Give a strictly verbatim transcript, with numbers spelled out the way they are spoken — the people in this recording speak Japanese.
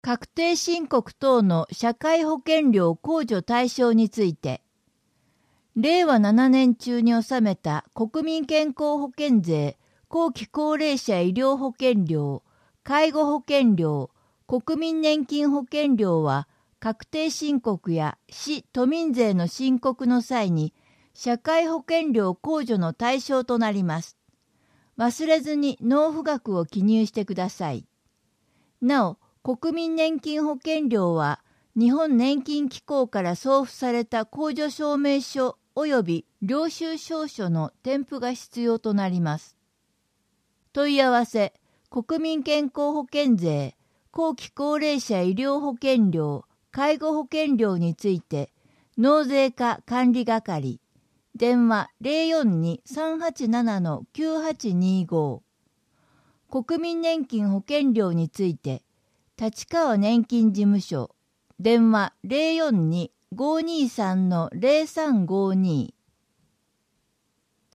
確定申告等の社会保険料控除対象について、れいわななねん中に納めた国民健康保険税、後期高齢者医療保険料、介護保険料、国民年金保険料は、確定申告や市都民税の申告の際に、社会保険料控除の対象となります。忘れずに納付額を記入してください。なお、国民年金保険料は、日本年金機構から送付された控除証明書及び領収証書の添付が必要となります。問い合わせ、国民健康保険税、後期高齢者医療保険料、介護保険料について、納税課管理係、電話 ゼロよんに さんはちなな きゅうはちにご。国民年金保険料について、立川年金事務所、電話 ゼロよんに ごにさん ゼロさんごに。